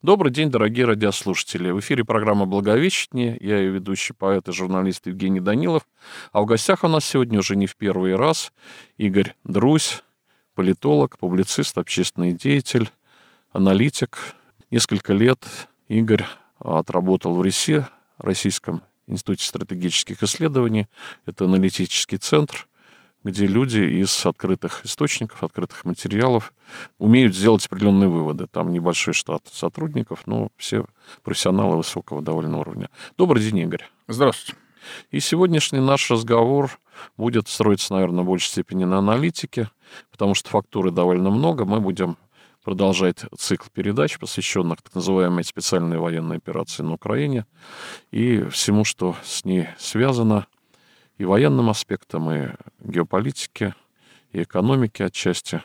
Добрый день, дорогие радиослушатели. В эфире программа «Благовещение». Я ее ведущий поэт и журналист Евгений Данилов. А в гостях у нас сегодня уже не в первый раз Игорь Друзь, политолог, публицист, общественный деятель, аналитик. Несколько лет Игорь отработал в РИСЕ, Российском институте стратегических исследований. Это аналитический центр, где люди из открытых источников, открытых материалов умеют сделать определенные выводы. Там небольшой штат сотрудников, но все профессионалы высокого довольно уровня. Добрый день, Игорь. Здравствуйте. И сегодняшний наш разговор будет строиться, наверное, в большей степени на аналитике, потому что фактуры довольно много. Мы будем продолжать цикл передач, посвященных так называемой специальной военной операции на Украине и всему, что с ней связано, и военным аспектам, и геополитике, и экономике отчасти,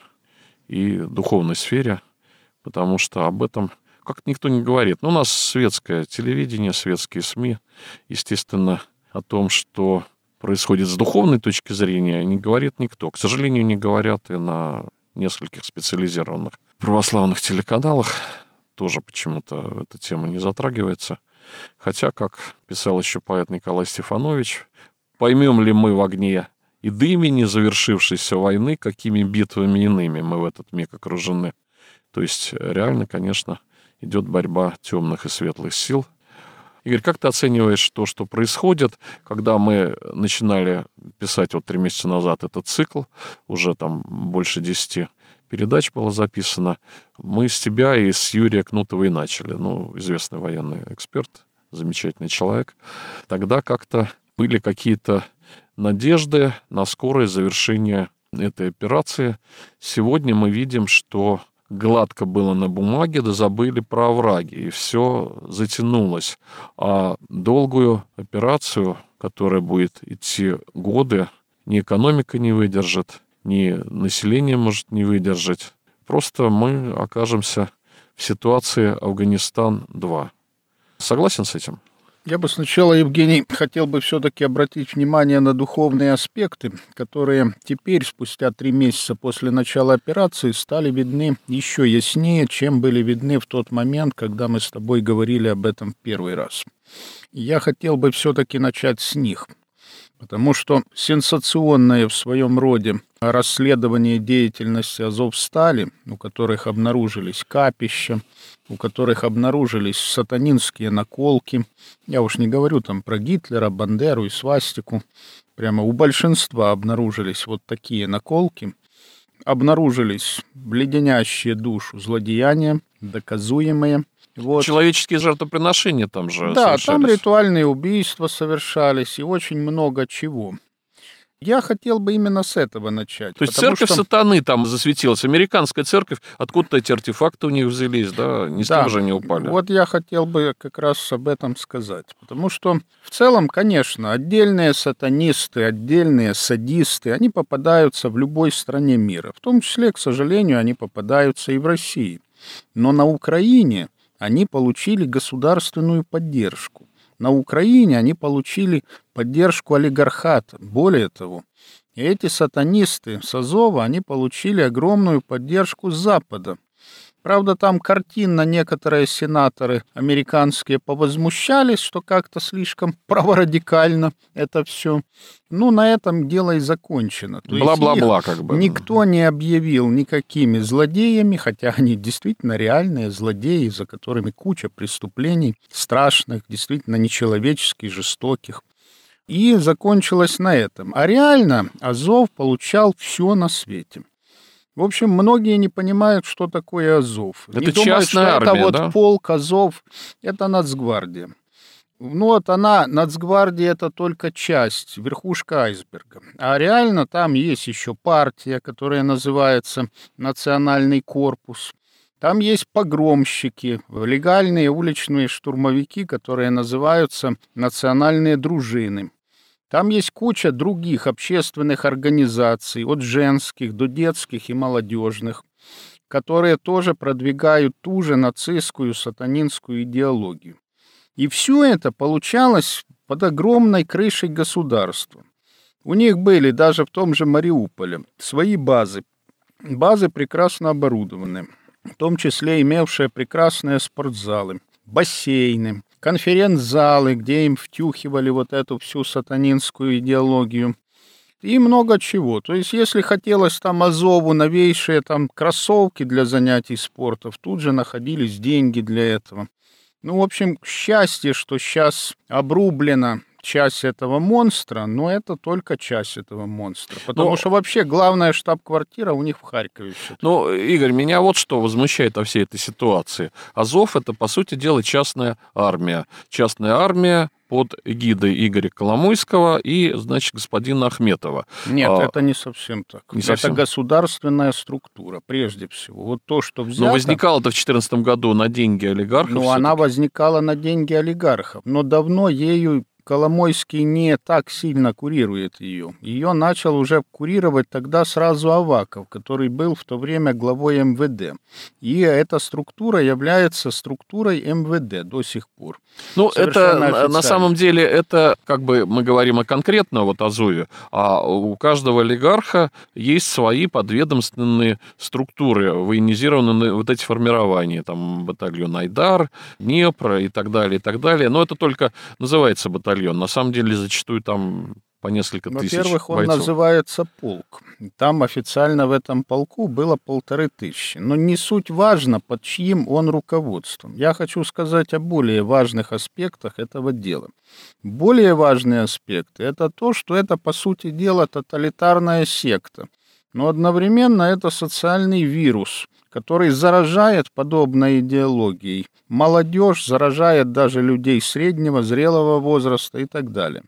и духовной сфере, потому что об этом как-то никто не говорит. Но у нас светское телевидение, светские СМИ, естественно, о том, что происходит с духовной точки зрения, не говорит никто. К сожалению, не говорят и на нескольких специализированных православных телеканалах. Тоже почему-то эта тема не затрагивается. Хотя, как писал еще поэт Николай Стефанович, поймем ли мы в огне и дыме не завершившейся войны, какими битвами иными мы в этот миг окружены. То есть реально, конечно, идет борьба темных и светлых сил. Игорь, как ты оцениваешь то, что происходит, когда мы начинали писать 3 месяца назад этот цикл, уже там больше 10 передач было записано, мы с тебя и с Юрия Кнутова и начали, известный военный эксперт, замечательный человек. Тогда как-то были какие-то надежды на скорое завершение этой операции. Сегодня мы видим, что гладко было на бумаге, да забыли про овраги, и все затянулось. А долгую операцию, которая будет идти годы, ни экономика не выдержит, ни население может не выдержать. Просто мы окажемся в ситуации Афганистан-2. Согласен с этим? Я бы сначала, Евгений, хотел бы все-таки обратить внимание на духовные аспекты, которые теперь, спустя 3 месяца после начала операции, стали видны еще яснее, чем были видны в тот момент, когда мы с тобой говорили об этом в первый раз. Я хотел бы все-таки начать с них, потому что сенсационное в своем роде расследование деятельности Азовстали, у которых обнаружились капища, у которых обнаружились сатанинские наколки, я уж не говорю там про Гитлера, Бандеру и свастику, прямо у большинства обнаружились вот такие наколки, обнаружились леденящие душу злодеяния, доказуемые. Вот. Человеческие жертвоприношения там же совершались. Да, там ритуальные убийства совершались и очень много чего. Я хотел бы именно с этого начать. То есть церковь сатаны там засветилась, американская церковь, откуда-то эти артефакты у них взялись, да? Не с того же они упали. Вот я хотел бы как раз об этом сказать. Потому что в целом, конечно, отдельные сатанисты, отдельные садисты, они попадаются в любой стране мира. В том числе, к сожалению, они попадаются и в России. Но на Украине они получили государственную поддержку. На Украине они получили поддержку олигархата. Более того, эти сатанисты с Азова, они получили огромную поддержку с Запада. Правда, там картинно некоторые сенаторы американские повозмущались, что как-то слишком праворадикально это все. На этом дело и закончено. Бла-бла-бла как бы. Никто не объявил никакими злодеями, хотя они действительно реальные злодеи, за которыми куча преступлений страшных, действительно нечеловеческих, жестоких. И закончилось на этом. А реально Азов получал все на свете. В общем, многие не понимают, что такое Азов. Это не частная думают, что армия, это да? Полк Азов, это Нацгвардия. Нацгвардия это только часть, верхушка айсберга. А реально там есть еще партия, которая называется Национальный корпус. Там есть погромщики, легальные уличные штурмовики, которые называются национальные дружины. Там есть куча других общественных организаций, от женских до детских и молодежных, которые тоже продвигают ту же нацистскую сатанинскую идеологию. И все это получалось под огромной крышей государства. У них были даже в том же Мариуполе свои базы прекрасно оборудованы. в том числе имевшие прекрасные спортзалы, бассейны, конференц-залы, где им втюхивали вот эту всю сатанинскую идеологию, и много чего. То есть, если хотелось там Азову новейшие там кроссовки для занятий спортом, тут же находились деньги для этого. Ну, в общем, счастье, что сейчас обрублена часть этого монстра, но это только часть этого монстра. Потому что вообще главная штаб-квартира у них в Харькове. Ну, Игорь, меня вот что возмущает во всей этой ситуации. Азов — это, по сути дела, частная армия. Частная армия под эгидой Игоря Коломойского и, значит, господина Ахметова. Нет, это не совсем так. Не совсем. Это государственная структура, прежде всего. Вот то, что взято... Но возникало это в 2014 году на деньги олигархов. Ну, она возникала на деньги олигархов, но давно ею Коломойский не так сильно курирует ее. Ее начал уже курировать тогда сразу Аваков, который был в то время главой МВД. И эта структура является структурой МВД до сих пор. Ну, это на самом деле, это как бы мы говорим о конкретно вот Азове, а у каждого олигарха есть свои подведомственные структуры, военизированные вот эти формирования, там батальон Айдар, Днепр и так далее, и так далее. Но это только называется батальон. На самом деле зачастую там по несколько тысяч бойцов. Во-первых, он называется полк. Там официально в этом полку было 1500. Но не суть важно, под чьим он руководством. Я хочу сказать о более важных аспектах этого дела. Более важные аспекты – это то, что это, по сути дела, тоталитарная секта. Но одновременно это социальный вирус, который заражает подобной идеологией. Молодежь заражает даже людей среднего, зрелого возраста и так далее.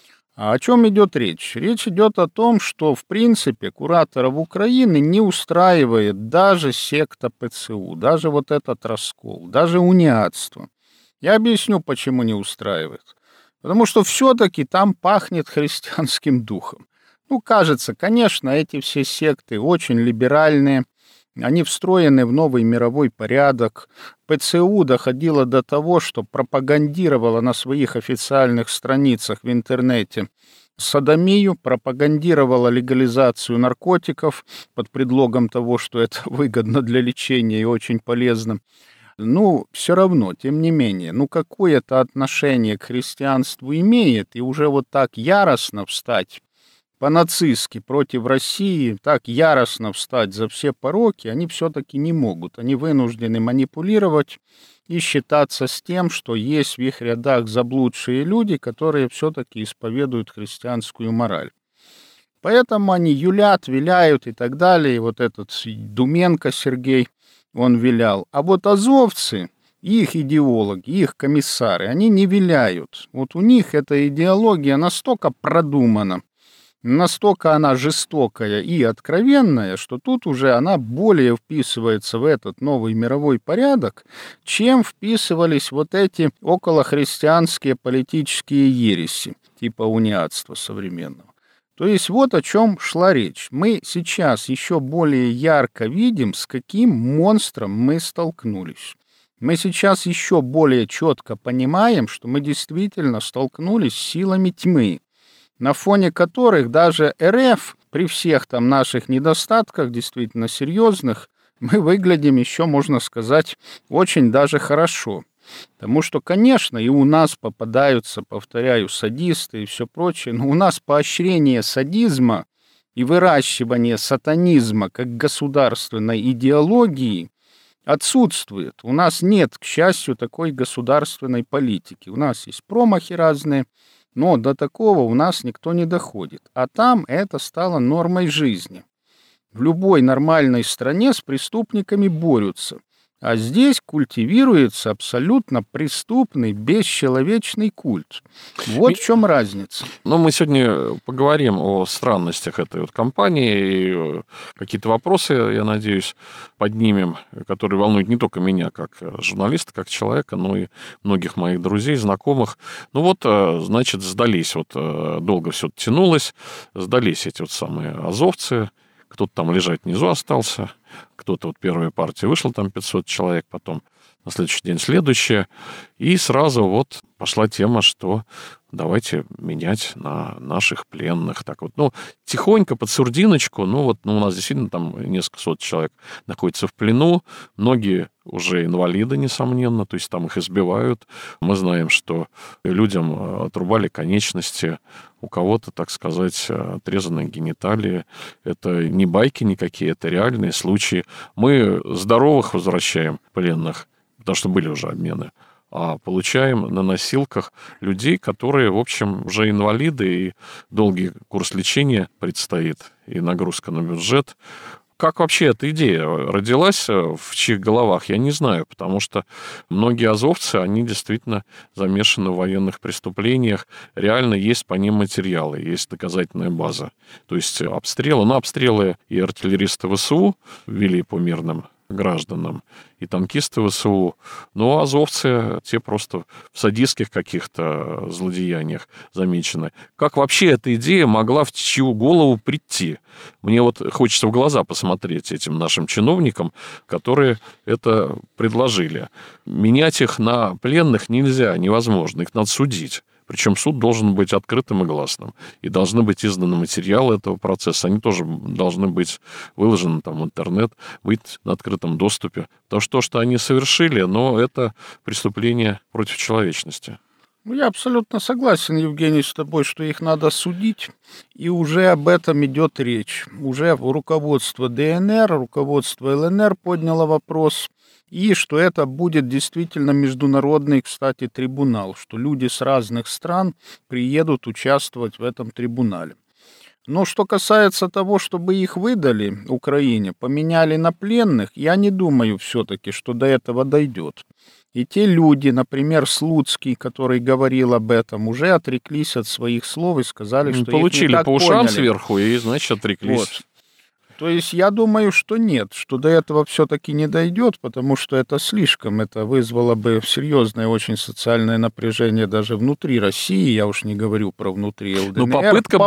А о чем идет речь? Речь идет о том, что, в принципе, кураторов Украины не устраивает даже секта ПЦУ, даже вот этот раскол, даже униатство. Я объясню, почему не устраивает. Потому что все-таки там пахнет христианским духом. Ну, кажется, конечно, эти все секты очень либеральные, они встроены в новый мировой порядок. ПЦУ доходило до того, что пропагандировала на своих официальных страницах в интернете содомию, пропагандировала легализацию наркотиков под предлогом того, что это выгодно для лечения и очень полезно. Ну, все равно, тем не менее, какое-то отношение к христианству имеет, и уже вот так яростно встать по-нацистски против России, так яростно встать за все пороки, они все-таки не могут. Они вынуждены манипулировать и считаться с тем, что есть в их рядах заблудшие люди, которые все-таки исповедуют христианскую мораль. Поэтому они юлят, виляют и так далее. И вот этот Думенко Сергей, он вилял. А вот азовцы, их идеологи, их комиссары, они не виляют. Вот у них эта идеология настолько продумана, настолько она жестокая и откровенная, что тут уже она более вписывается в этот новый мировой порядок, чем вписывались вот эти околохристианские политические ереси, типа униатства современного. То есть вот о чем шла речь. Мы сейчас еще более ярко видим, с каким монстром мы столкнулись. Мы сейчас еще более четко понимаем, что мы действительно столкнулись с силами тьмы, на фоне которых даже РФ, при всех там наших недостатках, действительно серьезных, мы выглядим еще, можно сказать, очень даже хорошо. Потому что, конечно, и у нас попадаются, повторяю, садисты и все прочее, но у нас поощрение садизма и выращивание сатанизма как государственной идеологии отсутствует. У нас нет, к счастью, такой государственной политики. У нас есть промахи разные, но до такого у нас никто не доходит. А там это стало нормой жизни. В любой нормальной стране с преступниками борются. А здесь культивируется абсолютно преступный, бесчеловечный культ. Вот в чем разница. Но мы сегодня поговорим о странностях этой вот компании. И какие-то вопросы, я надеюсь, поднимем, которые волнуют не только меня, как журналиста, как человека, но и многих моих друзей, знакомых. Ну вот, значит, сдались. Вот долго все тянулось. Сдались эти вот самые азовцы. Кто-то там лежать внизу остался, кто-то вот первая партия вышла, там 500 человек, потом на следующий день следующая. И сразу вот пошла тема, что давайте менять на наших пленных. Так вот, ну, тихонько, под сурдиночку, ну, вот, ну, у нас действительно там несколько сот человек находится в плену, многие уже инвалиды, несомненно, то есть там их избивают. Мы знаем, что людям отрубали конечности, у кого-то, так сказать, отрезанные гениталии. Это не байки никакие, это реальные случаи. Мы здоровых возвращаем пленных, потому что были уже обмены, а получаем на носилках людей, которые, в общем, уже инвалиды, и долгий курс лечения предстоит, и нагрузка на бюджет. Как вообще эта идея родилась, в чьих головах, я не знаю, потому что многие азовцы, они действительно замешаны в военных преступлениях, реально есть по ним материалы, есть доказательная база. То есть обстрелы и артиллеристы ВСУ вели по мирным гражданам, и танкисты ВСУ. Но азовцы, те просто в садистских каких-то злодеяниях замечены. Как вообще эта идея могла в чью голову прийти? Мне вот хочется в глаза посмотреть этим нашим чиновникам, которые это предложили. Менять их на пленных нельзя, невозможно, их надо судить. Причем суд должен быть открытым и гласным. И должны быть изданы материалы этого процесса. Они тоже должны быть выложены там, в интернет, быть на открытом доступе. Потому что то, что они совершили, но это преступление против человечности. Я абсолютно согласен, Евгений, с тобой, что их надо судить, и уже об этом идет речь. Уже руководство ДНР, руководство ЛНР подняло вопрос, и что это будет действительно международный, кстати, трибунал, что люди с разных стран приедут участвовать в этом трибунале. Но что касается того, чтобы их выдали Украине, поменяли на пленных, я не думаю все-таки, что до этого дойдет. И те люди, например, Слуцкий, который говорил об этом, уже отреклись от своих слов и сказали, что получили их не так по ушам поняли. Сверху и, значит, отреклись. Вот. То есть я думаю, что нет, что до этого все-таки не дойдет, потому что это слишком, это вызвало бы серьезное очень социальное напряжение даже внутри России, я уж не говорю про внутри ЛДНР. Но попытка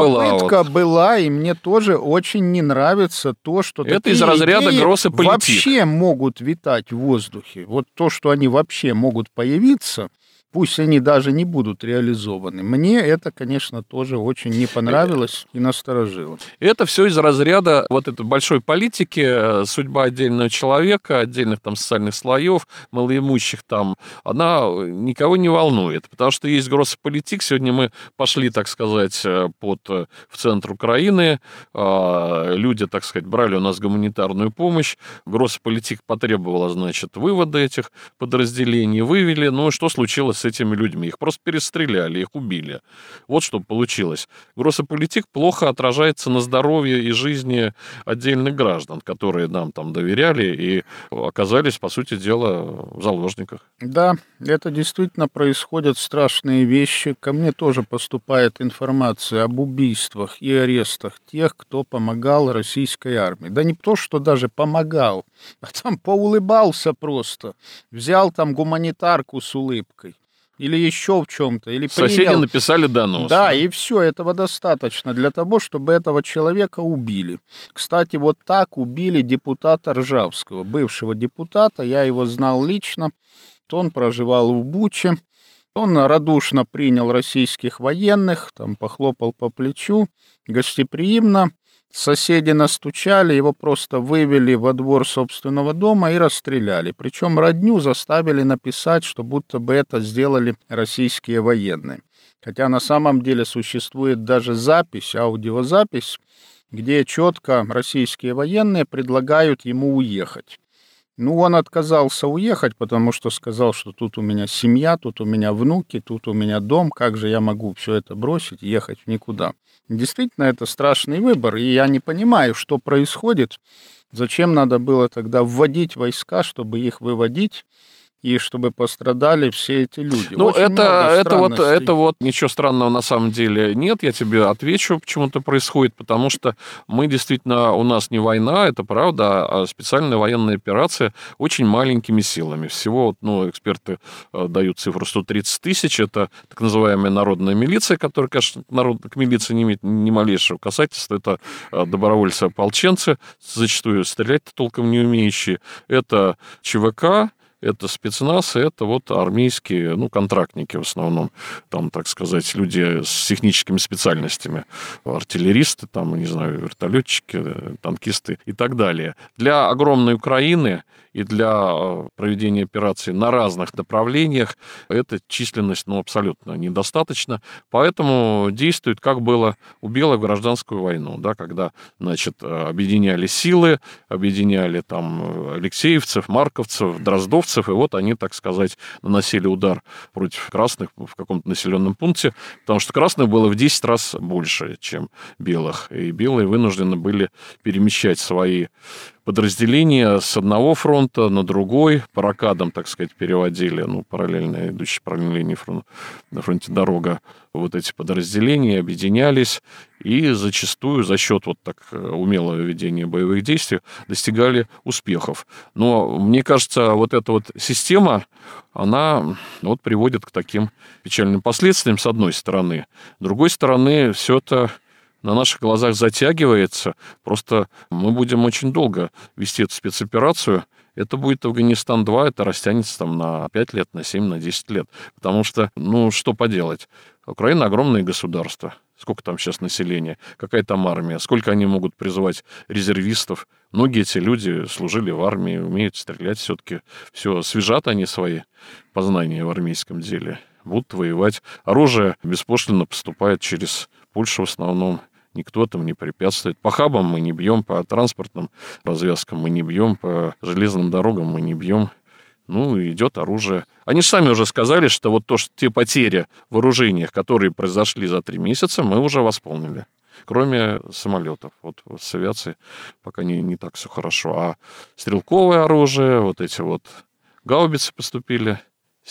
была, и мне тоже очень не нравится то, что это такие из разряда идеи гросс и политик. Вообще могут витать в воздухе. Вот то, что они вообще могут появиться, пусть они даже не будут реализованы. Мне это, конечно, тоже очень не понравилось и насторожило. Это все из разряда вот этой большой политики, судьба отдельного человека, отдельных там социальных слоев, малоимущих там, она никого не волнует, потому что есть гроссполитик. Сегодня мы пошли, так сказать, в центр Украины, люди, так сказать, брали у нас гуманитарную помощь, гроссполитик потребовала, значит, вывода этих подразделений, вывели, ну и что случилось с этими людьми? Их просто перестреляли, их убили. Вот что получилось. Гроссполитик плохо отражается на здоровье и жизни отдельных граждан, которые нам там доверяли и оказались, по сути дела, в заложниках. Да, это действительно происходят страшные вещи. Ко мне тоже поступает информация об убийствах и арестах тех, кто помогал российской армии. Да не то, что даже помогал, а там поулыбался просто. Взял там гуманитарку с улыбкой. Или еще в чем-то. Или соседи принял... написали донос. Да, и все, этого достаточно для того, чтобы этого человека убили. Кстати, вот так убили депутата Ржавского, бывшего депутата, я его знал лично, он проживал в Буче, он радушно принял российских военных, там похлопал по плечу, гостеприимно. Соседи настучали, его просто вывели во двор собственного дома и расстреляли. Причем родню заставили написать, что будто бы это сделали российские военные. Хотя на самом деле существует даже запись, аудиозапись, где четко российские военные предлагают ему уехать. Ну, он отказался уехать, потому что сказал, что тут у меня семья, тут у меня внуки, тут у меня дом, как же я могу все это бросить и ехать в никуда. Действительно, это страшный выбор, и я не понимаю, что происходит, зачем надо было тогда вводить войска, чтобы их выводить, и чтобы пострадали все эти люди. Ну, это вот ничего странного на самом деле нет. Я тебе отвечу, почему это происходит, потому что мы действительно, у нас не война, это правда, а специальная военная операция очень маленькими силами. Всего, ну, эксперты дают цифру 130 тысяч, это так называемая народная милиция, которая, конечно, к милиции не имеет ни малейшего касательства, это добровольцы-ополченцы, зачастую стрелять толком не умеющие, это ЧВК, это спецназ, и это вот армейские, контрактники в основном, там, так сказать, люди с техническими специальностями, артиллеристы, там, не знаю, вертолетчики, танкисты и так далее. Для огромной Украины и для проведения операций на разных направлениях эта численность, абсолютно недостаточна. Поэтому действует, как было у белых в гражданскую войну, да, когда, объединяли силы, объединяли там алексеевцев, марковцев, дроздовцев, и вот они, так сказать, наносили удар против красных в каком-то населенном пункте, потому что красных было в 10 раз больше, чем белых, и белые вынуждены были перемещать свои подразделения с одного фронта на другой, по рокадам, так сказать, переводили, параллельно идущие параллельной линии на фронте дорога, вот эти подразделения объединялись и зачастую за счет вот так умелого ведения боевых действий достигали успехов. Но мне кажется, вот эта вот система, она приводит к таким печальным последствиям, с одной стороны. С другой стороны, все это на наших глазах затягивается. Просто мы будем очень долго вести эту спецоперацию. Это будет Афганистан-2, это растянется там на 5 лет, на 7, на 10 лет. Потому что, что поделать? Украина огромное государство. Сколько там сейчас населения? Какая там армия? Сколько они могут призывать резервистов? Многие эти люди служили в армии, умеют стрелять все-таки. Все, освежат они свои познания в армейском деле. Будут воевать. Оружие беспошлинно поступает через Польшу в основном. Никто там не препятствует. По хабам мы не бьем, по транспортным развязкам мы не бьем, по железным дорогам мы не бьем. Идет оружие. Они же сами уже сказали, что вот те потери в вооружениях, которые произошли за 3 месяца, мы уже восполнили. Кроме самолетов. Вот с авиацией пока не так все хорошо. А стрелковое оружие, вот эти вот гаубицы поступили.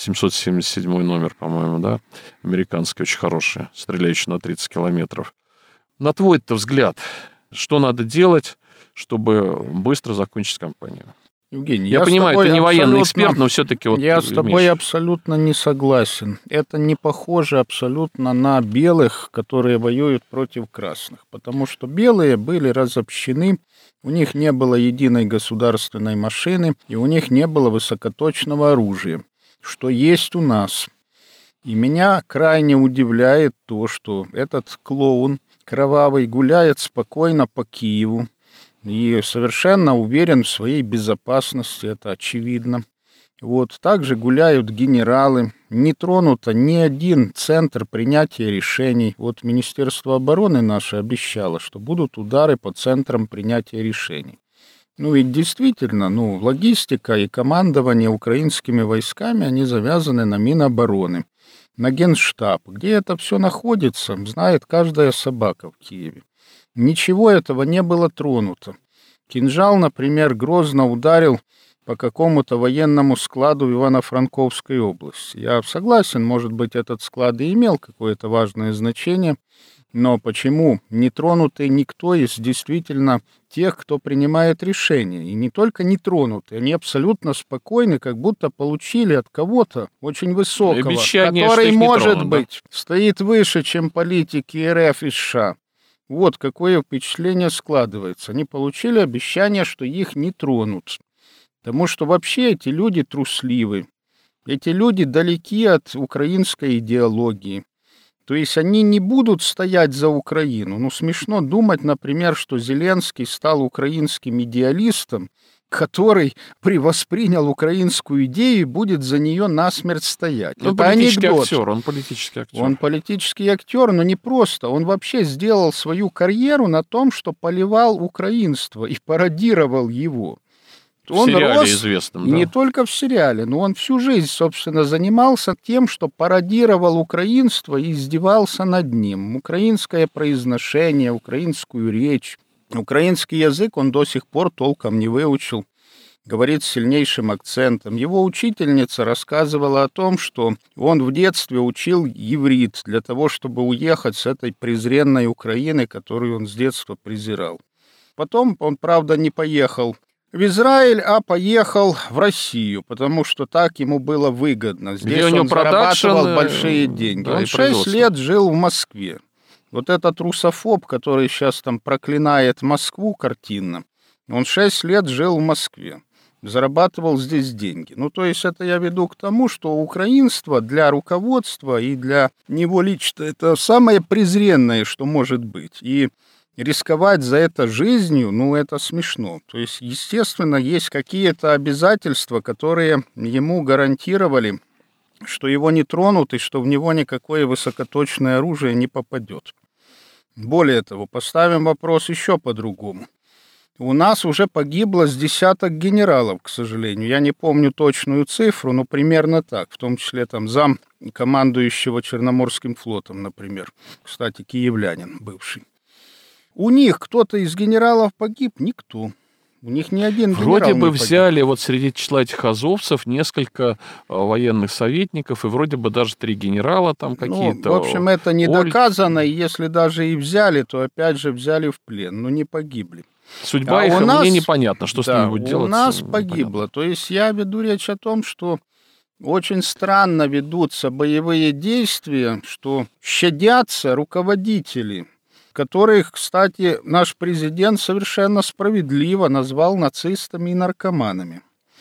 777 номер, по-моему, да? Американские, очень хорошие, стреляющие на 30 километров. На твой-то взгляд, что надо делать, чтобы быстро закончить кампанию? Евгений, я понимаю, ты не военный эксперт, но все-таки я с тобой абсолютно не согласен. Это не похоже абсолютно на белых, которые воюют против красных, потому что белые были разобщены, у них не было единой государственной машины, и у них не было высокоточного оружия, что есть у нас. И меня крайне удивляет то, что этот клоун кровавый гуляет спокойно по Киеву и совершенно уверен в своей безопасности, это очевидно. Также гуляют генералы, не тронуто ни один центр принятия решений. Министерство обороны наше обещало, что будут удары по центрам принятия решений. Ведь действительно, логистика и командование украинскими войсками, они завязаны на Минобороны, на Генштаб, где это все находится, знает каждая собака в Киеве. Ничего этого не было тронуто. Кинжал, например, грозно ударил по какому-то военному складу в Ивано-Франковской области. Я согласен, может быть, этот склад и имел какое-то важное значение, но почему не тронутый никто из действительно тех, кто принимает решения? И не только не тронуты, они абсолютно спокойны, как будто получили от кого-то очень высокого, обещание, который, может тронут, быть, стоит выше, чем политики РФ и США. Какое впечатление складывается. Они получили обещание, что их не тронут. Потому что вообще эти люди трусливы. Эти люди далеки от украинской идеологии. То есть они не будут стоять за Украину. Смешно думать, например, что Зеленский стал украинским идеалистом, который воспринял украинскую идею и будет за нее насмерть стоять. Это политический анекдот. актер, он политический актер. Он политический актер, но не просто. Он вообще сделал свою карьеру на том, что поливал украинство и пародировал его. В сериале известном, да. Не только в сериале, но он всю жизнь, собственно, занимался тем, что пародировал украинство и издевался над ним. Украинское произношение, украинскую речь. Украинский язык он до сих пор толком не выучил. Говорит с сильнейшим акцентом. Его учительница рассказывала о том, что он в детстве учил иврит для того, чтобы уехать с этой презренной Украины, которую он с детства презирал. Потом он, правда, не поехал в Израиль, а поехал в Россию, потому что так ему было выгодно. Здесь он зарабатывал большие деньги. Да, он 6 лет жил в Москве. Этот русофоб, который сейчас там проклинает Москву картинно, он 6 лет жил в Москве. зарабатывал здесь деньги. Ну, то есть это я веду к тому, что украинство для руководства и для него лично это самое презренное, что может быть. И рисковать за это жизнью, ну, это смешно. То есть, естественно, есть какие-то обязательства, которые ему гарантировали, что его не тронут и что в него никакое высокоточное оружие не попадет. Более того, поставим вопрос еще по-другому. У нас уже погибло с десяток генералов, к сожалению. Я не помню точную цифру, но примерно так. В том числе там зам командующего Черноморским флотом, например. Кстати, киевлянин бывший. У них кто-то из генералов погиб? Никто. У них ни один генерал Вроде бы не погиб. взяли вот среди числа этих азовцев несколько военных советников, и вроде бы даже 3 генерала там какие-то. Ну, в общем, это не доказано, и если даже и взяли, то опять же взяли в плен, но не погибли. Судьба их мне непонятно, что с ними будет делать. У нас погибло. То есть я веду речь о том, что очень странно ведутся боевые действия, что щадятся руководители, которых, кстати, наш президент совершенно справедливо назвал нацистами и наркоманами.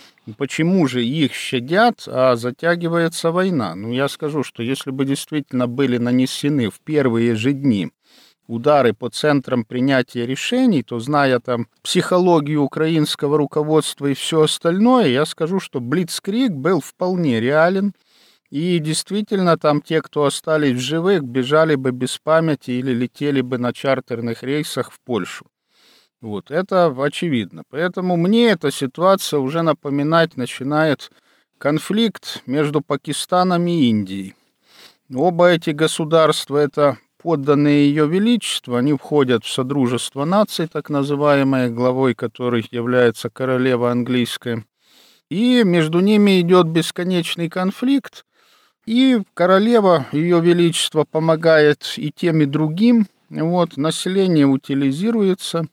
Почему же их щадят, а затягивается война? Ну, я скажу, что если бы действительно были нанесены в первые же дни удары по центрам принятия решений, то, зная там психологию украинского руководства и все остальное, я скажу, что блицкриг был вполне реален. И действительно, там те, кто остались в живых, бежали бы без памяти или летели бы на чартерных рейсах в Польшу. Вот, это очевидно. Поэтому мне эта ситуация уже напоминать начинает конфликт между Пакистаном и Индией. Оба эти государства — это подданные Ее Величества, они входят в Содружество наций, так называемое, главой которых является королева английская. И между ними идет бесконечный конфликт. И королева, Ее Величество, помогает и тем, и другим. Вот, население утилизируется.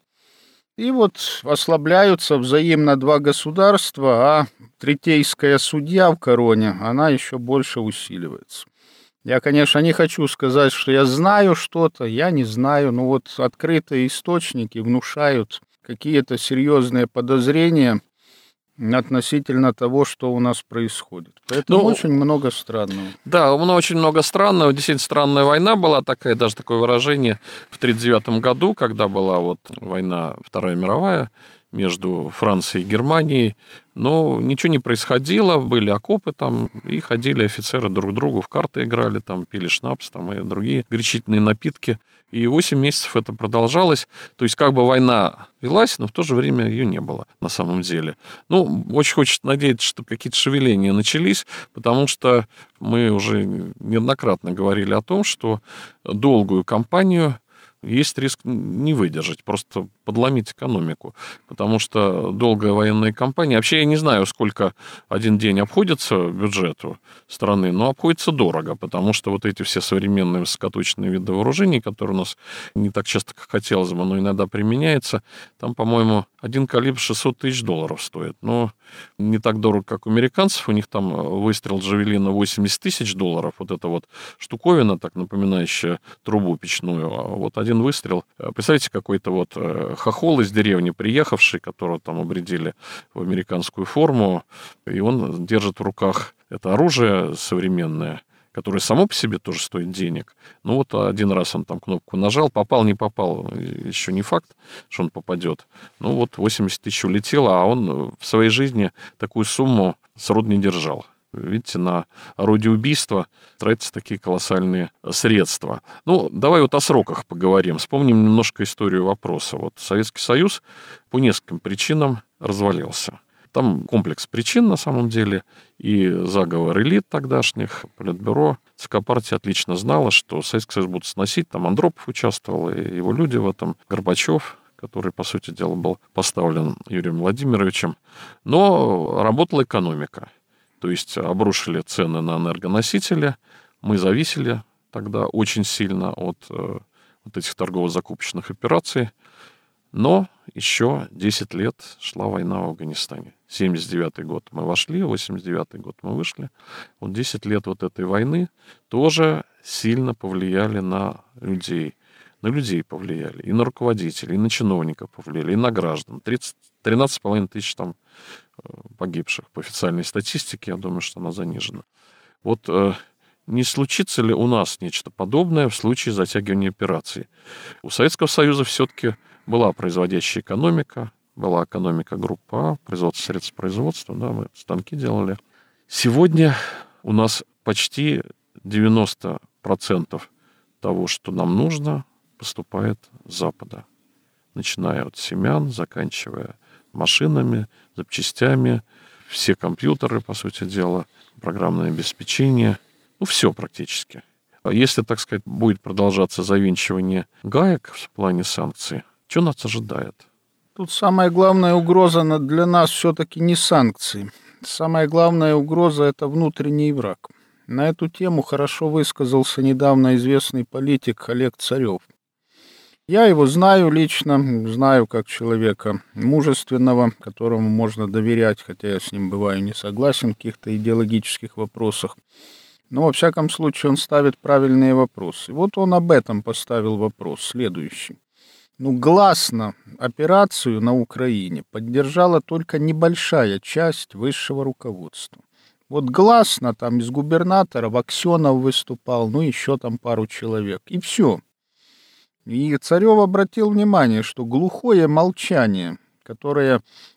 И вот ослабляются взаимно два государства, а третейская судья в короне, она еще больше усиливается. Я, конечно, не хочу сказать, что я знаю что-то, я не знаю, но вот открытые источники внушают какие-то серьезные подозрения относительно того, что у нас происходит. Поэтому очень много странного. Да, очень много странного. Действительно, странная война была такая, даже такое выражение в 1939 году, когда была вот война Вторая мировая между Францией и Германией. Но ничего не происходило, были окопы там, и ходили офицеры друг к другу, в карты играли, там, пили шнапс там, и другие горячительные напитки. И 8 месяцев это продолжалось. То есть как бы война велась, но в то же время ее не было на самом деле. Ну, очень хочется надеяться, что какие-то шевеления начались, потому что мы уже неоднократно говорили о том, что долгую кампанию есть риск не выдержать, просто подломить экономику, потому что долгая военная кампания... Вообще я не знаю, сколько один день обходится бюджету страны, но обходится дорого, потому что вот эти все современные высокоточные виды вооружений, которые у нас не так часто, как хотелось бы, но иногда применяются, там, по-моему, один калибр $600 тысяч стоит. Но не так дорого, как у американцев. У них там выстрел джавелина $80 тысяч. Вот эта вот штуковина, так напоминающая трубу печную. А вот один выстрел. Представьте, какой-то вот хохол из деревни приехавший, которого там обрядили в американскую форму, и он держит в руках это оружие современное, которое само по себе тоже стоит денег. Ну вот один раз он там кнопку нажал, попал, не попал, еще не факт, что он попадет. Ну вот 80 тысяч улетело, а он в своей жизни такую сумму сроду не держал. Видите, на орудие убийства тратятся такие колоссальные средства. Ну, давай вот о сроках поговорим. Вспомним немножко историю вопроса. Вот Советский Союз по нескольким причинам развалился. Там комплекс причин, на самом деле, и заговор элит тогдашних, Политбюро. ЦК партия отлично знала, что Советский Союз будут сносить. Там Андропов участвовал, и его люди в этом, Горбачев, который, по сути дела, был поставлен Юрием Владимировичем. Но работала экономика. То есть обрушили цены на энергоносители. Мы зависели тогда очень сильно от вот этих торгово-закупочных операций. Но еще 10 лет шла война в Афганистане. 79-й год мы вошли, 89-й год мы вышли. Вот 10 лет вот этой войны тоже сильно повлияли на людей. На людей повлияли, и на руководителей, и на чиновников повлияли, и на граждан. 13,5 тысяч там погибших. По официальной статистике, я думаю, что она занижена. Вот не случится ли у нас нечто подобное в случае затягивания операций? У Советского Союза все-таки была производящая экономика, была экономика группы А, производство средств производства, да, мы станки делали. Сегодня у нас почти 90% того, что нам нужно, поступает с Запада. Начиная от семян, заканчивая машинами, запчастями, все компьютеры, по сути дела, программное обеспечение, все практически. А если, так сказать, будет продолжаться завинчивание гаек в плане санкций, что нас ожидает? Тут самая главная угроза для нас все-таки не санкции. Самая главная угроза – это внутренний враг. На эту тему хорошо высказался недавно известный политик Олег Царев. Я его знаю лично, знаю как человека мужественного, которому можно доверять, хотя я с ним бываю не согласен в каких-то идеологических вопросах. Но, во всяком случае, он ставит правильные вопросы. Вот он об этом поставил вопрос следующий. Гласно операцию на Украине поддержала только небольшая часть высшего руководства. Вот гласно там из губернаторов Аксенов выступал, еще там пару человек, и все. И Царев обратил внимание, что глухое молчание, которое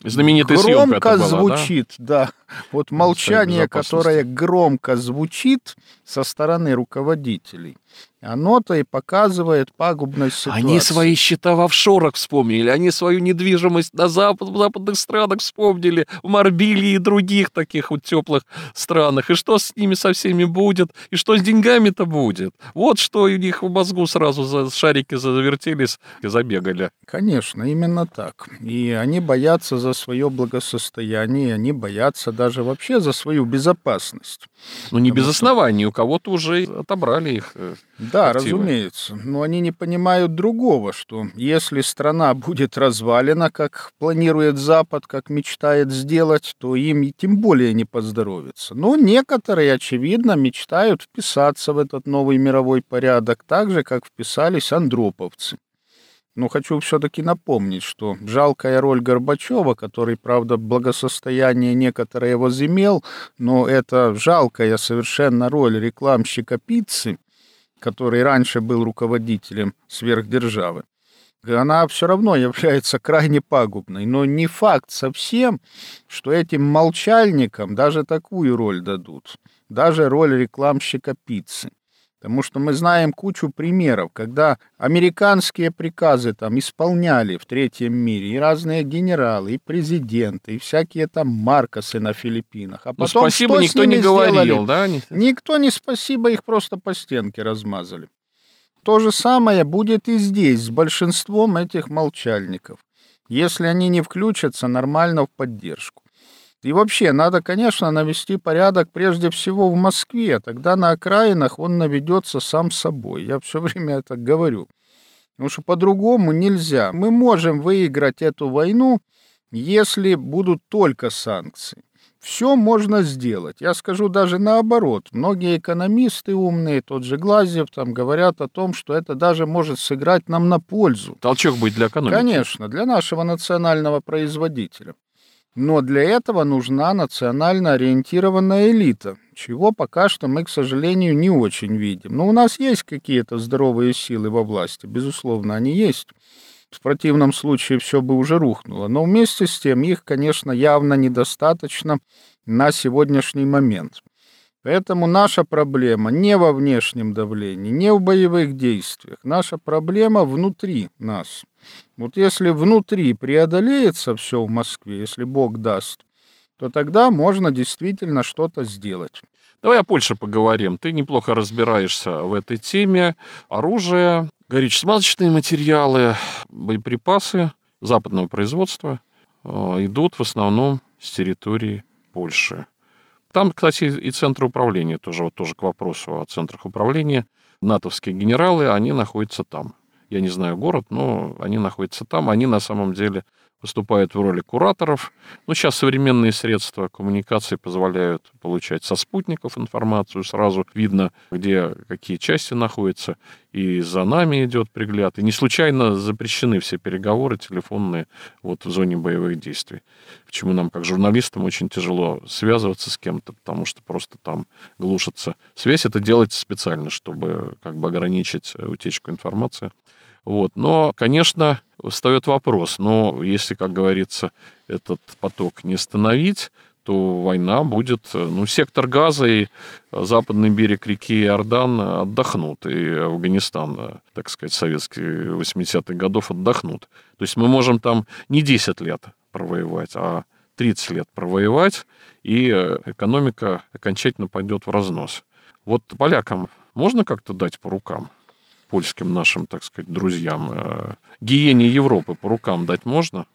громко звучит, да, вот молчание, которое громко звучит со стороны руководителей, оно-то и показывает пагубность ситуации. Они свои счета в офшорах вспомнили, они свою недвижимость в западных странах вспомнили, в Марбилии и других таких вот теплых странах. И что с ними со всеми будет, и что с деньгами-то будет. Вот что у них в мозгу сразу шарики завертелись и забегали. Конечно, именно так. И они боятся за свое благосостояние, они боятся даже вообще за свою безопасность. Не без оснований, у кого-то уже отобрали их. Да, разумеется. Но они не понимают другого, что если страна будет развалена, как планирует Запад, как мечтает сделать, то им и тем более не поздоровится. Но некоторые, очевидно, мечтают вписаться в этот новый мировой порядок, так же, как вписались андроповцы. Но хочу все-таки напомнить, что жалкая роль Горбачева, который, правда, благосостояние некоторое возымел, но это жалкая совершенно роль рекламщика пиццы, который раньше был руководителем сверхдержавы, она все равно является крайне пагубной. Но не факт совсем, что этим молчальникам даже такую роль дадут, даже роль рекламщика пиццы. Потому что мы знаем кучу примеров, когда американские приказы там исполняли в третьем мире и разные генералы, и президенты, и всякие там Маркосы на Филиппинах. А потом спасибо никто не говорил, да? Никто не спасибо, их просто по стенке размазали. То же самое будет и здесь с большинством этих молчальников, если они не включатся нормально в поддержку. И вообще, надо, конечно, навести порядок прежде всего в Москве, тогда на окраинах он наведется сам собой. Я все время это говорю. Потому что по-другому нельзя. Мы можем выиграть эту войну, если будут только санкции. Все можно сделать. Я скажу даже наоборот. Многие экономисты умные, тот же Глазьев, там говорят о том, что это даже может сыграть нам на пользу. Толчок будет для экономики. Конечно, для нашего национального производителя. Но для этого нужна национально ориентированная элита, чего пока что мы, к сожалению, не очень видим. Но у нас есть какие-то здоровые силы во власти, безусловно, они есть. В противном случае все бы уже рухнуло. Но вместе с тем их, конечно, явно недостаточно на сегодняшний момент. Поэтому наша проблема не во внешнем давлении, не в боевых действиях. Наша проблема внутри нас. Вот если внутри преодолеется все в Москве, если Бог даст, то тогда можно действительно что-то сделать. Давай о Польше поговорим. Ты неплохо разбираешься в этой теме. Оружие, горюче-смазочные материалы, боеприпасы западного производства идут в основном с территории Польши. Там, кстати, и центры управления тоже к вопросу о центрах управления. Натовские генералы, они находятся там. Я не знаю город, но они находятся там. Они на самом деле выступают в роли кураторов. Ну, сейчас современные средства коммуникации позволяют получать со спутников информацию. Сразу видно, где какие части находятся. И за нами идет пригляд. И не случайно запрещены все переговоры телефонные вот в зоне боевых действий. Почему нам, как журналистам, очень тяжело связываться с кем-то, потому что просто там глушится связь. Это делается специально, чтобы как бы ограничить утечку информации. Вот. Но, конечно, встает вопрос, но если, как говорится, этот поток не остановить, то война будет... Ну, сектор Газа и западный берег реки Иордан отдохнут, и Афганистан, так сказать, советские 80-х годов отдохнут. То есть мы можем там не 10 лет провоевать, а 30 лет провоевать, и экономика окончательно пойдет в разнос. Вот полякам можно как-то дать по рукам? Польским нашим, так сказать, друзьям. Гиене Европы по рукам дать можно?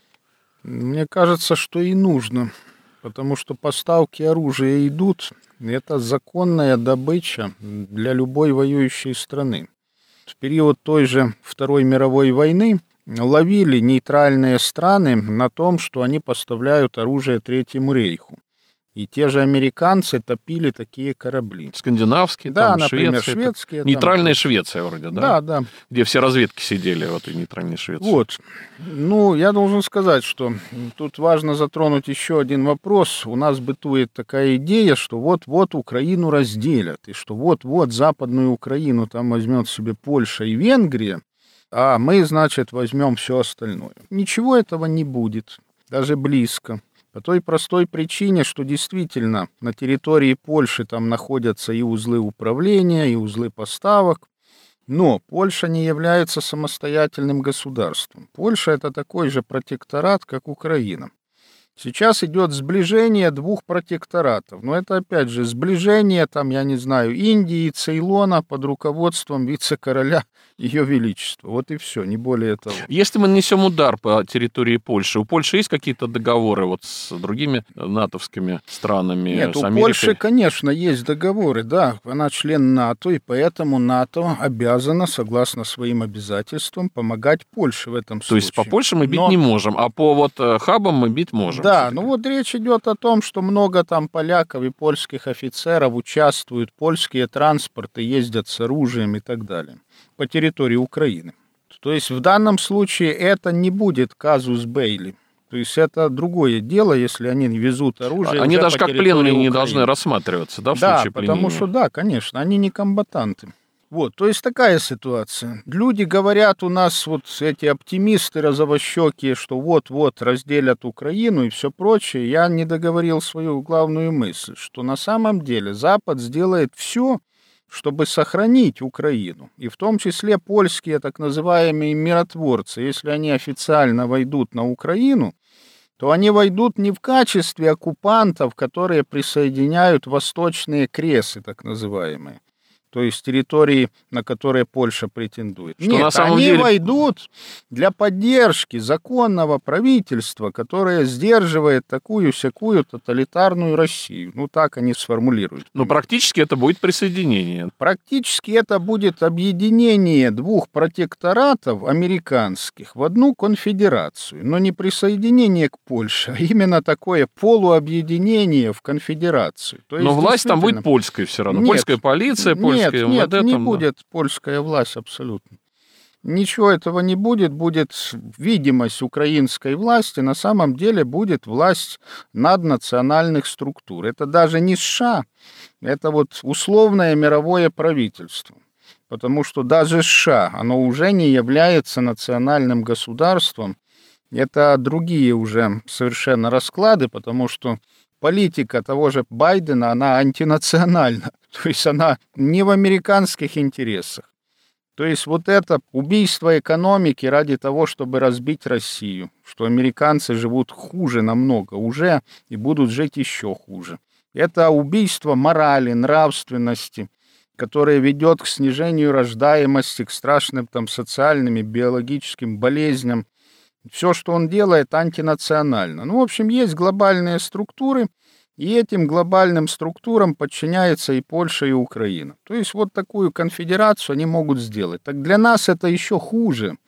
Мне кажется, что и нужно, потому что поставки оружия идут. Это законная добыча для любой воюющей страны. В период той же Второй мировой войны ловили нейтральные страны на том, что они поставляют оружие Третьему рейху. И те же американцы топили такие корабли. Скандинавские, да, там, например, Швеция. шведские. Нейтральная Швеция вроде, да? Да, да. Где все разведки сидели в этой нейтральной Швеции. Вот. Ну, я должен сказать, что тут важно затронуть еще один вопрос. У нас бытует такая идея, что вот-вот Украину разделят, и что вот-вот Западную Украину там возьмет себе Польша и Венгрия, а мы, значит, возьмем все остальное. Ничего этого не будет, даже близко. По той простой причине, что действительно на территории Польши там находятся и узлы управления, и узлы поставок, но Польша не является самостоятельным государством. Польша — это такой же протекторат, как Украина. Сейчас идет сближение двух протекторатов. Но это, опять же, сближение, там, я не знаю, Индии и Цейлона под руководством вице-короля Ее Величества. Вот и все, не более того. Если мы нанесем удар по территории Польши, у Польши есть какие-то договоры вот с другими натовскими странами? Нет, с у Америкой? Польши, конечно, есть договоры, да. Она член НАТО, и поэтому НАТО обязана, согласно своим обязательствам, помогать Польше в этом случае. То есть по Польше мы бить не можем, а по вот хабам мы бить можем? Да, ну вот речь идет о том, что много там поляков и польских офицеров участвуют, польские транспорты ездят с оружием и так далее по территории Украины. То есть в данном случае это не будет казус Бейли. То есть это другое дело, если они везут оружие. Они даже как пленные Украины не должны рассматриваться, да, в случае пленения? Да, потому что, да, конечно, они не комбатанты. Вот, то есть такая ситуация. Люди говорят у нас, вот эти оптимисты розовощекие, что вот-вот разделят Украину и все прочее. Я не договорил свою главную мысль, что на самом деле Запад сделает все, чтобы сохранить Украину. И в том числе польские так называемые миротворцы, если они официально войдут на Украину, то они войдут не в качестве оккупантов, которые присоединяют восточные кресы, так называемые. То есть территории, на которые Польша претендует. Что Нет, на самом они деле... войдут для поддержки законного правительства, которое сдерживает такую-сякую тоталитарную Россию. Ну, так они сформулируют. Но практически это будет присоединение. Практически это будет объединение двух протекторатов американских в одну конфедерацию. Но не присоединение к Польше, а именно такое полуобъединение в конфедерацию. То есть, но власть там будет польская все равно. Нет, польская полиция, польская Нет, МВД. не там, будет польская власть абсолютно. Ничего этого не будет. Будет видимость украинской власти. На самом деле будет власть наднациональных структур. Это даже не США. Это вот условное мировое правительство. Потому что даже США, оно уже не является национальным государством. Это другие уже совершенно расклады, потому что политика того же Байдена, она антинациональна. То есть она не в американских интересах. То есть вот это убийство экономики ради того, чтобы разбить Россию, что американцы живут хуже намного уже и будут жить еще хуже. Это убийство морали, нравственности, которое ведет к снижению рождаемости, к страшным там социальным и биологическим болезням. Все, что он делает, антинационально. Ну, в общем, есть глобальные структуры, и этим глобальным структурам подчиняется и Польша, и Украина. То есть вот такую конфедерацию они могут сделать. Так для нас это еще хуже,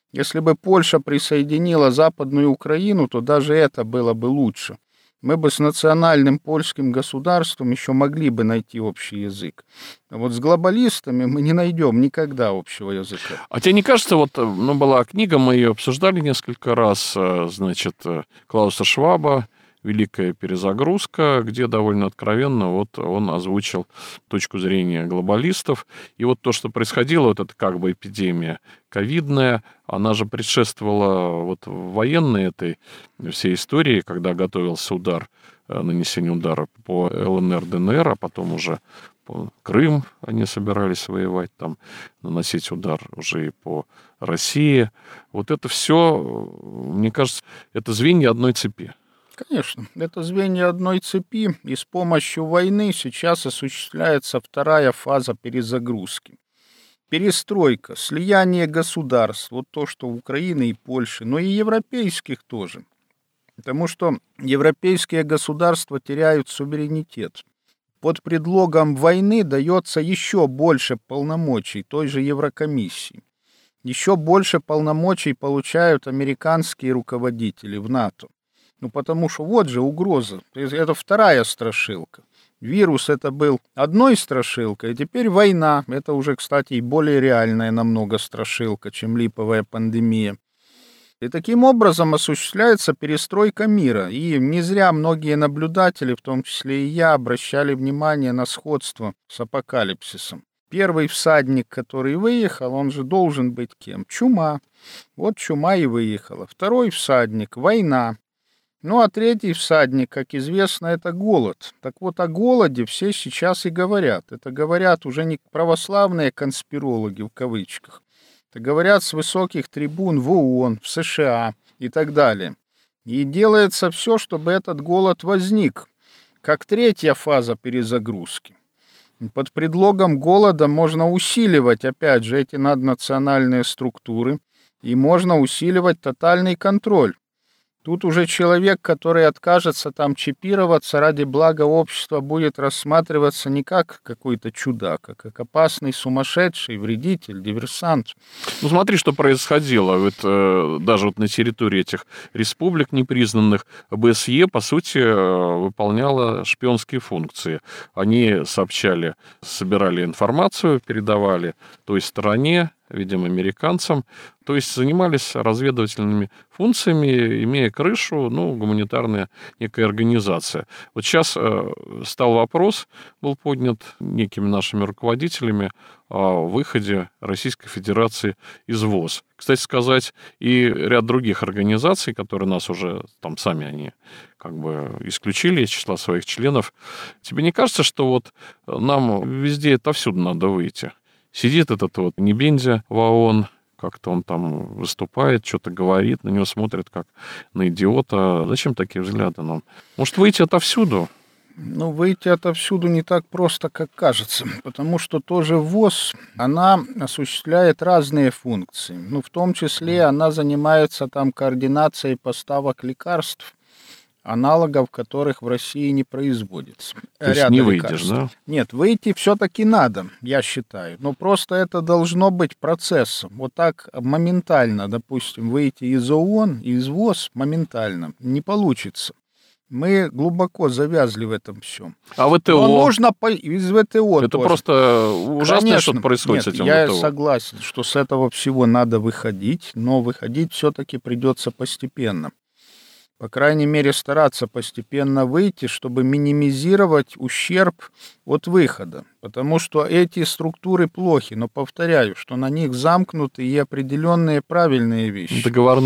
Если бы Польша присоединила Западную Украину, то даже это было бы лучше. Мы бы с национальным польским государством еще могли бы найти общий язык. А вот с глобалистами мы не найдем никогда общего языка. А тебе не кажется, вот, была книга, мы ее обсуждали несколько раз, значит, Клауса Шваба «Великая перезагрузка», где довольно откровенно вот он озвучил точку зрения глобалистов. И вот то, что происходило, вот эта как бы эпидемия ковидная, она же предшествовала вот военной этой всей истории, когда готовился нанесение удара по ЛНР, ДНР, а потом уже по Крым они собирались воевать, там наносить удар уже и по России. Вот это все, мне кажется, это звенья одной цепи. Конечно, это звенья одной цепи, и с помощью войны сейчас осуществляется вторая фаза перезагрузки. Перестройка, слияние государств, вот то, что у Украины и Польши, но и европейских тоже. Потому что европейские государства теряют суверенитет. Под предлогом войны дается еще больше полномочий той же Еврокомиссии. Еще больше полномочий получают американские руководители в НАТО. Потому что вот же угроза. Это вторая страшилка. Вирус это был одной страшилкой, а теперь война. Это уже, кстати, и более реальная намного страшилка, чем липовая пандемия. И таким образом осуществляется перестройка мира. И не зря многие наблюдатели, в том числе и я, обращали внимание на сходство с апокалипсисом. Первый всадник, который выехал, он же должен быть кем? Чума. Вот чума и выехала. Второй всадник — война. А третий всадник, как известно, это голод. Так вот, о голоде все сейчас и говорят. Это говорят уже не православные конспирологи, в кавычках. Это говорят с высоких трибун в ООН, в США и так далее. И делается все, чтобы этот голод возник, как третья фаза перезагрузки. Под предлогом голода можно усиливать, опять же, эти наднациональные структуры, и можно усиливать тотальный контроль. Тут уже человек, который откажется там чипироваться ради блага общества, будет рассматриваться не как какой-то чудак, а как опасный сумасшедший, вредитель, диверсант. Смотри, что происходило. Даже вот на территории этих республик непризнанных ОБСЕ, по сути, выполняла шпионские функции. Они сообщали, собирали информацию, передавали той стороне, видимо, американцам, то есть занимались разведывательными функциями, имея крышу, гуманитарная некая организация. Вот сейчас стал вопрос, был поднят некими нашими руководителями о выходе Российской Федерации из ВОЗ. Кстати сказать, и ряд других организаций, которые нас уже, там сами они как бы исключили из числа своих членов. Тебе не кажется, что вот нам везде отовсюду надо выйти? Сидит этот вот Небензя в ООН, как-то он там выступает, что-то говорит, на него смотрят как на идиота. Зачем такие взгляды нам? Может, выйти отовсюду? Выйти отовсюду не так просто, как кажется, потому что тоже ВОЗ, она осуществляет разные функции. В том числе она занимается там координацией поставок лекарств, аналогов которых в России не производится. То есть не выйдешь, да? Нет, выйти все-таки надо, я считаю. Но просто это должно быть процессом. Вот так моментально, допустим, выйти из ООН, из ВОЗ моментально не получится. Мы глубоко завязли в этом всем. А ВТО? Нужно из ВТО это тоже. Просто ужасно, что происходит Нет, с этим я ВТО. согласен, что с этого всего надо выходить, но выходить все-таки придется постепенно. По крайней мере, стараться постепенно выйти, чтобы минимизировать ущерб от выхода. Потому что эти структуры плохи, но повторяю, что на них замкнуты и определенные правильные вещи.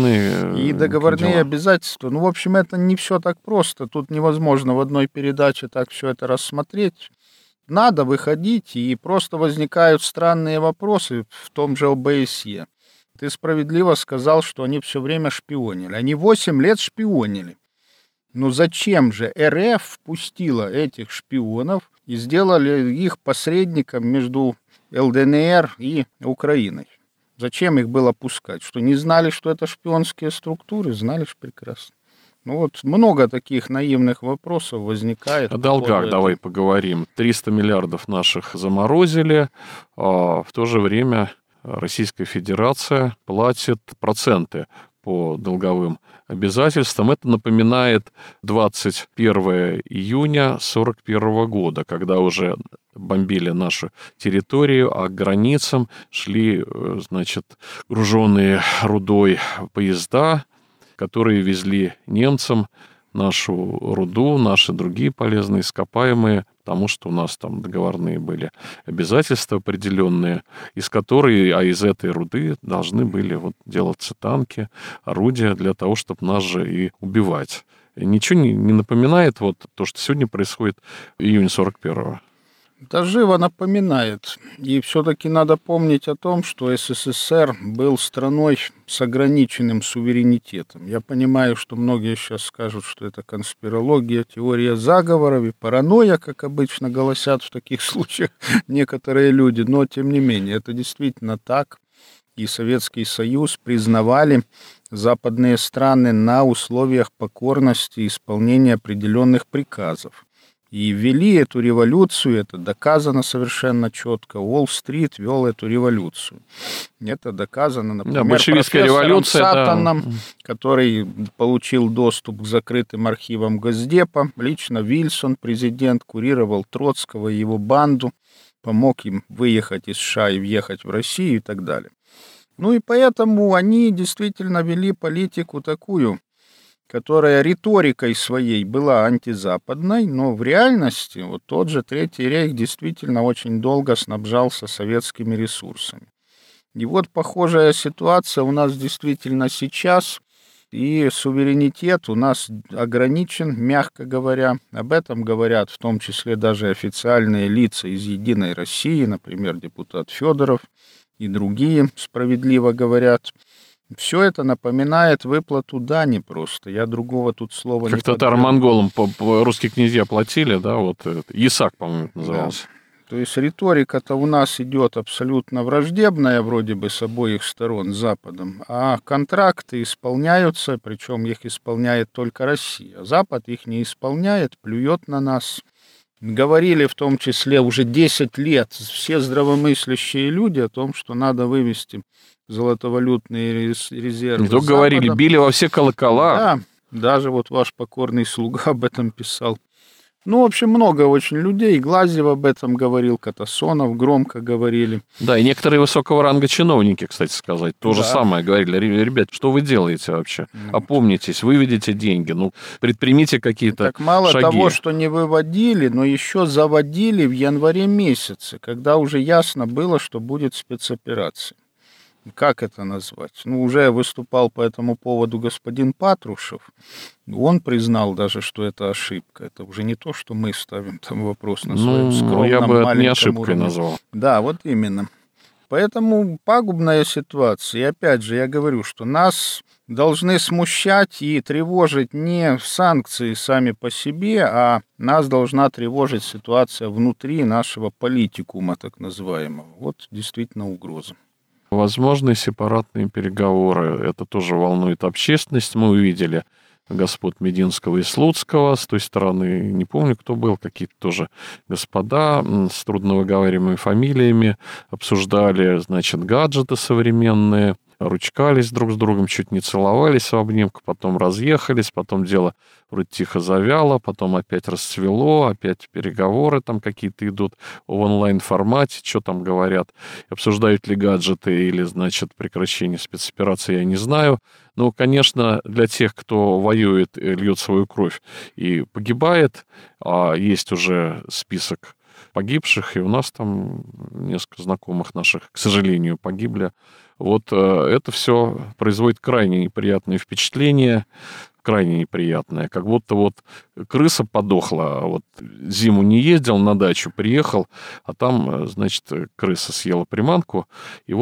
Договорные обязательства. В общем, это не все так просто. Тут невозможно в одной передаче так все это рассмотреть. Надо выходить, и просто возникают странные вопросы в том же ОБСЕ. Ты справедливо сказал, что они все время шпионили. Они 8 лет шпионили. Зачем же РФ впустила этих шпионов и сделали их посредником между ЛДНР и Украиной? Зачем их было пускать? Что не знали, что это шпионские структуры? Знали же прекрасно. Много таких наивных вопросов возникает. О долгах давай поговорим. 300 миллиардов наших заморозили, а в то же время Российская Федерация платит проценты по долговым обязательствам. Это напоминает 21 июня 1941 года, когда уже бомбили нашу территорию, а к границам шли, значит, груженные рудой поезда, которые везли немцам нашу руду, наши другие полезные ископаемые, потому что у нас там договорные были обязательства определенные, из этой руды должны были вот делаться танки, орудия для того, чтобы нас же и убивать. Ничего не напоминает вот то, что сегодня происходит в июне 41-го? Да, живо напоминает. И все-таки надо помнить о том, что СССР был страной с ограниченным суверенитетом. Я понимаю, что многие сейчас скажут, что это конспирология, теория заговоров и паранойя, как обычно голосят в таких случаях некоторые люди. Но, тем не менее, это действительно так. И Советский Союз признавали западные страны на условиях покорности и исполнения определенных приказов. И ввели эту революцию, это доказано совершенно четко. Уолл-стрит вел эту революцию. Это доказано, например, большевистская революция, Саттоном, который получил доступ к закрытым архивам Госдепа. Лично Вильсон, президент, курировал Троцкого и его банду, помог им выехать из США и въехать в Россию и так далее. Ну и поэтому они действительно вели политику такую, которая риторикой своей была антизападной, но в реальности вот тот же Третий рейх действительно очень долго снабжался советскими ресурсами. И вот похожая ситуация у нас действительно сейчас, и суверенитет у нас ограничен, мягко говоря. Об этом говорят в том числе даже официальные лица из «Единой России», например, депутат Федоров и другие справедливо говорят. Все это напоминает выплату дани просто. Я другого тут слова как не подберу. татаро-монголам русские князья платили, да, вот Ясак, по-моему, это назывался. Да. То есть риторика-то у нас идет абсолютно враждебная, вроде бы, с обоих сторон, с Западом, а контракты исполняются, причем их исполняет только Россия. Запад их не исполняет, плюет на нас. Говорили в том числе уже 10 лет все здравомыслящие люди о том, что надо вывести золотовалютные резервы. Не только говорили, били во все колокола. Да, даже вот ваш покорный слуга об этом писал. Ну, в общем, много очень людей. Глазьев об этом говорил, Катасонов громко говорили. Да, и некоторые высокого ранга чиновники, кстати сказать, то же самое говорили. Ребят, что вы делаете вообще? Опомнитесь, выведите деньги, предпримите какие-то так мало шаги. Того, что не выводили, но еще заводили в январе месяце, когда уже ясно было, что будет спецоперация. Как это назвать? Уже выступал по этому поводу господин Патрушев. Он признал даже, что это ошибка. Это уже не то, что мы ставим там вопрос на своем скромном я бы это не маленьком ошибкой уровне. назвал. Да, вот именно. Поэтому пагубная ситуация. И опять же, я говорю, что нас должны смущать и тревожить не санкции сами по себе, а нас должна тревожить ситуация внутри нашего политикума, так называемого. Вот действительно угроза. Возможны сепаратные переговоры. Это тоже волнует общественность. Мы увидели господ Мединского и Слуцкого. С той стороны, не помню, кто был, какие-то тоже господа с трудновыговариваемыми фамилиями обсуждали, гаджеты современные, ручкались друг с другом, чуть не целовались в обнимку, потом разъехались, потом дело вроде тихо завяло, потом опять расцвело, опять переговоры там какие-то идут в онлайн-формате, что там говорят, обсуждают ли гаджеты или, прекращение спецоперации, я не знаю. Но, конечно, для тех, кто воюет, льет свою кровь и погибает, а есть уже список погибших, и у нас там несколько знакомых наших, к сожалению, погибли. Вот это все производит крайне неприятное впечатление, крайне неприятное. Как будто крыса подохла, зиму не ездил на дачу, приехал, а там, крыса съела приманку, и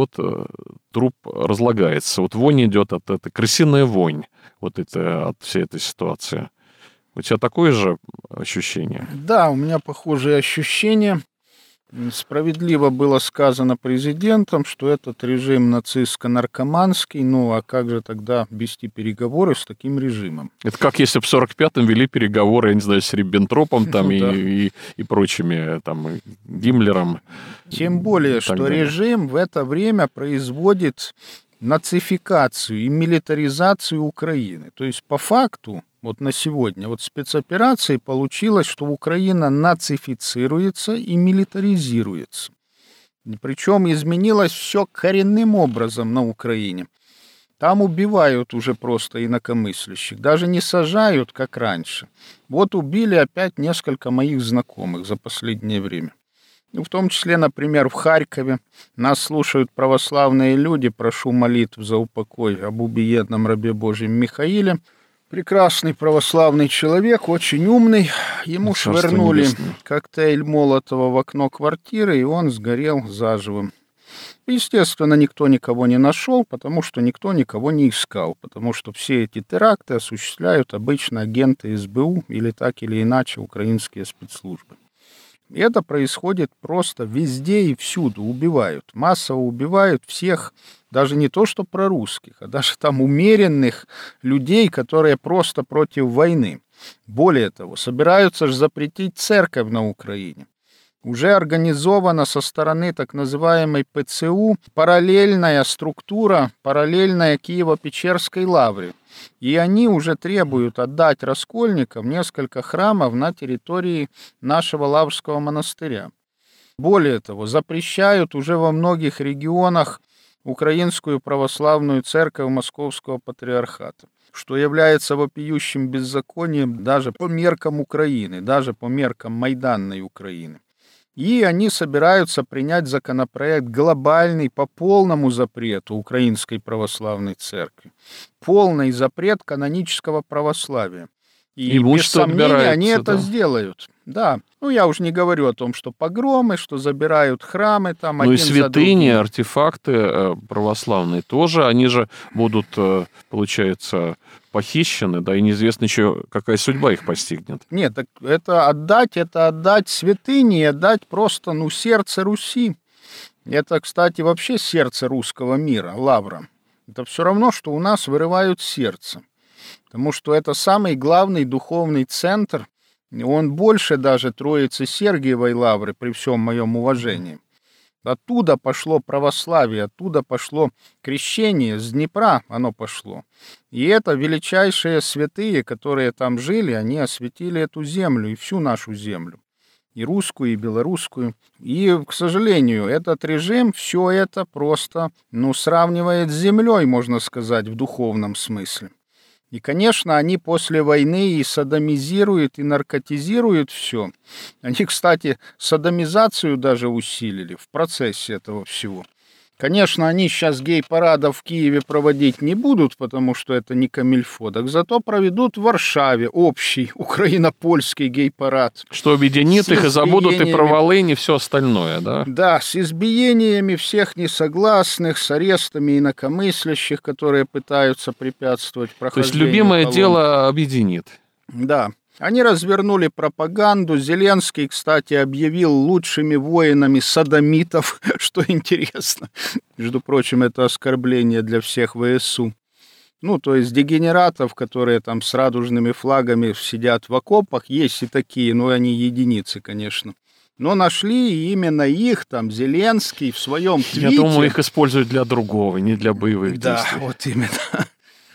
труп разлагается. Вонь идет от этой, крысиная вонь, от всей этой ситуации. У тебя такое же ощущение? Да, у меня похожие ощущения. Справедливо было сказано президентом, что этот режим нацистско-наркоманский, ну а как же тогда вести переговоры с таким режимом? Это как если в 45-м вели переговоры, я не знаю, с Риббентропом там, и прочими, там, и Гиммлером. Тем более, что далее. режим в это время производит нацификацию и милитаризацию Украины. То есть, по факту, вот на сегодня, вот спецоперацией получилось, что Украина нацифицируется и милитаризируется. Причем изменилось все коренным образом на Украине. Там убивают уже просто инакомыслящих, даже не сажают, как раньше. Вот убили опять несколько моих знакомых за последнее время. В том числе, например, в Харькове нас слушают православные люди, прошу молитв за упокой об убиенном рабе Божьем Михаиле. Прекрасный православный человек, очень умный. Ему швырнули коктейль Молотова в окно квартиры, и он сгорел заживым. Естественно, никто никого не нашел, потому что никто никого не искал, потому что все эти теракты осуществляют обычно агенты СБУ или так или иначе украинские спецслужбы. И это происходит просто везде и всюду. Убивают, массово убивают всех, даже не то что прорусских, а даже там умеренных людей, которые просто против войны. Более того, собираются же запретить церковь на Украине. Уже организована со стороны так называемой ПЦУ параллельная структура, параллельная Киево-Печерской лавре. И они уже требуют отдать раскольникам несколько храмов на территории нашего Лаврского монастыря. Более того, запрещают уже во многих регионах Украинскую православную церковь Московского патриархата, что является вопиющим беззаконием даже по меркам Украины, даже по меркам майданной Украины. И они собираются принять законопроект глобальный по полному запрету Украинской православной церкви. Полный запрет канонического православия. И без сомнения они это сделают. Да. Ну, я уж не говорю о том, что погромы, что забирают храмы там один за другим. Ну и святыни, артефакты православные тоже, они же будут, получается, похищены, да, и неизвестно еще, какая судьба их постигнет. Нет, так это отдать святыни, и отдать просто, сердце Руси. Это, кстати, вообще сердце русского мира, лавра. Это все равно, что у нас вырывают сердце. Потому что это самый главный духовный центр, он больше даже Троицы Сергиевой лавры, при всем моем уважении. Оттуда пошло православие, оттуда пошло крещение, с Днепра оно пошло. И это величайшие святые, которые там жили, они осветили эту землю и всю нашу землю. И русскую, и белорусскую. И, к сожалению, этот режим все это просто, сравнивает с землей, можно сказать, в духовном смысле. И, конечно, они после войны и садомизируют, и наркотизируют все. Они, кстати, садомизацию даже усилили в процессе этого всего. Конечно, они сейчас гей-парадов в Киеве проводить не будут, потому что это не камильфо, так зато проведут в Варшаве общий украино-польский гей-парад. Что объединит их и забудут и про Волынь, и все остальное, да? Да, с избиениями всех несогласных, с арестами инакомыслящих, которые пытаются препятствовать прохождению То есть любимое колонн. дело объединит. Да. Они развернули пропаганду. Зеленский, кстати, объявил лучшими воинами содомитов, что интересно. Между прочим, это оскорбление для всех ВСУ. То есть дегенератов, которые там с радужными флагами сидят в окопах, есть и такие, но они единицы, конечно. Но нашли и именно их, там, Зеленский в своем твите. Я думаю, их используют для другого, не для боевых действий. Да, вот именно.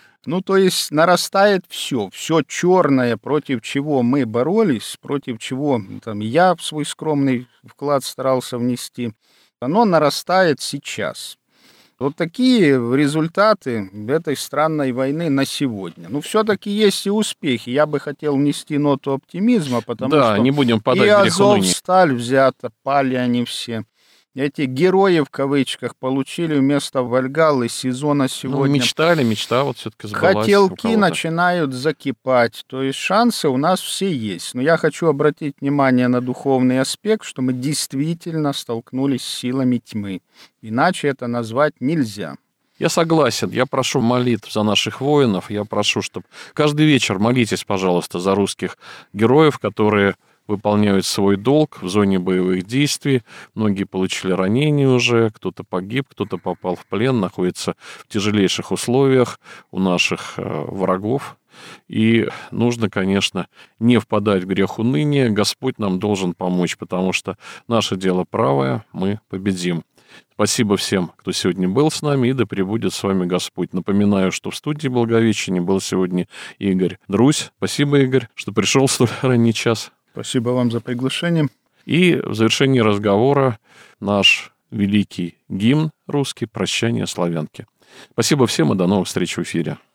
То есть нарастает все черное, против чего мы боролись, против чего я в свой скромный вклад старался внести, оно нарастает сейчас. Вот такие результаты этой странной войны на сегодня. Все-таки есть и успехи. Я бы хотел внести ноту оптимизма, потому что не будем падать и в грех уныния. Азовсталь взята, пали они все. Эти герои, в кавычках, получили вместо Вальгаллы сезона сегодня. Мечта вот все-таки сбылась. Хотелки начинают закипать. То есть шансы у нас все есть. Но я хочу обратить внимание на духовный аспект, что мы действительно столкнулись с силами тьмы. Иначе это назвать нельзя. Я согласен. Я прошу молитв за наших воинов. Я прошу, чтобы каждый вечер молитесь, пожалуйста, за русских героев, которые выполняют свой долг в зоне боевых действий. Многие получили ранения уже, кто-то погиб, кто-то попал в плен, находится в тяжелейших условиях у наших врагов. И нужно, конечно, не впадать в грех уныния. Господь нам должен помочь, потому что наше дело правое, мы победим. Спасибо всем, кто сегодня был с нами, и да пребудет с вами Господь. Напоминаю, что в студии Благовещения был сегодня Игорь Друзь. Спасибо, Игорь, что пришел в столь ранний час. Спасибо вам за приглашение. И в завершении разговора наш великий гимн русский «Прощание славянки». Спасибо всем и до новых встреч в эфире.